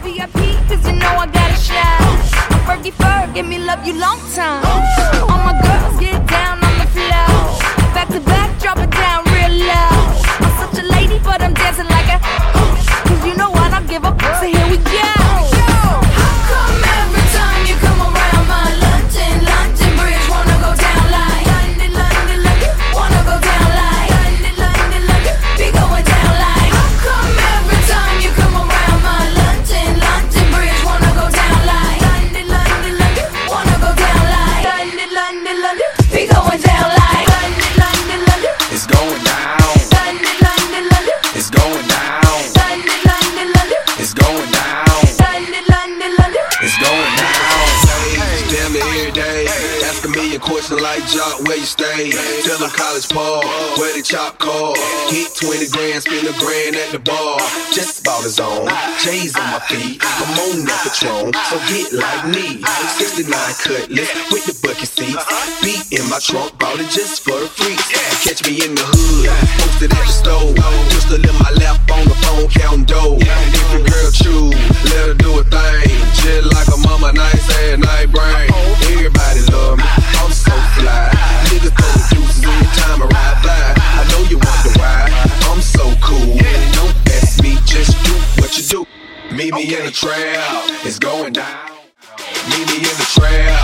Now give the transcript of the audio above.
VIP, cause you know I gotta shine. Fergie Ferg, give me love you long time. All my girls get down on the floor. Back to back, drop it down real low. I'm such a lady, but I'm dancing like a cause you know I don't give up, so here we go. How come every time you come around my London Bridge wanna go down like London, wanna go down like London, be going down like. How come every time you come around my London Bridge wanna go down like London, wanna go down like London, be going down like London, it's going down. London, It's going down. London, It's going down. London. It's going down. Damn it every day. Ask a million questions like Jock, where you stay? Tell them College Park, where the chop car. Hit 20 grand, spend a grand at the bar. Just about his own. J's on my feet. I'm on that Patron, so get like me. 69 cutlass with the bucket seats. Beat in my trunk, bought it just for the freaks. Catch me in the hood, posted at the stove. Pistol in my lap on the phone, counting dough. If your girl choose, let her do a thing. Just like a mama, nice ass, night brain. Everybody love me, I'm so fly. Niggas throw the deuces every time I ride by. I know you wonder why, I'm so cool. Don't ask me, just do what you do. Meet me in the trap, it's going down. Meet me in the trap,